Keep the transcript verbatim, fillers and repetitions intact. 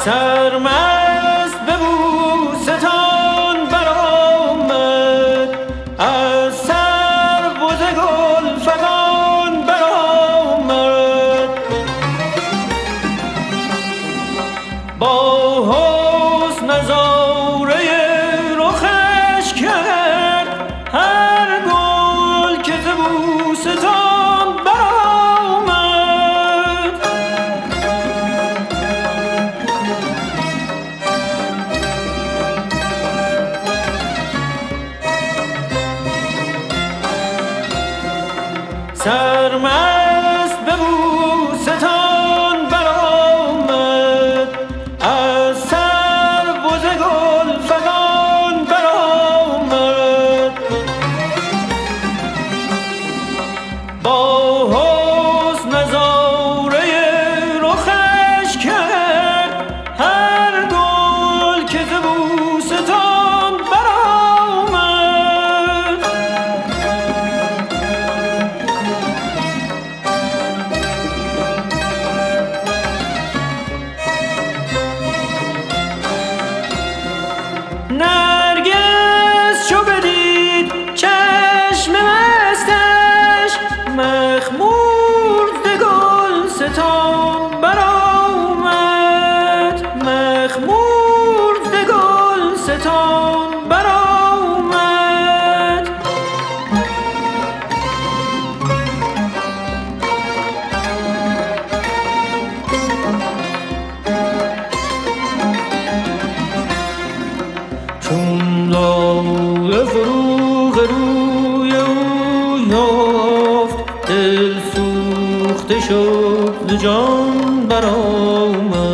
سرمست به بوستان برآمد، از سرو ز گل فغان برآمد. با حسن نظاره رخش کرد هر گل که ز بوستان برآمد. سرمست به بوستان برآمد، از سرو ز گل فغان برآمد. با حسن نظاره رخش کرد هر گل که ز بوستان برآمد. نرگس چو بدید چشم مستش، مخمور ز گلستان برآمد. مخمور ز گلستان برآمد. چون لاله فروغ روی او یافت، دل سوخته شد ز جان برآمد.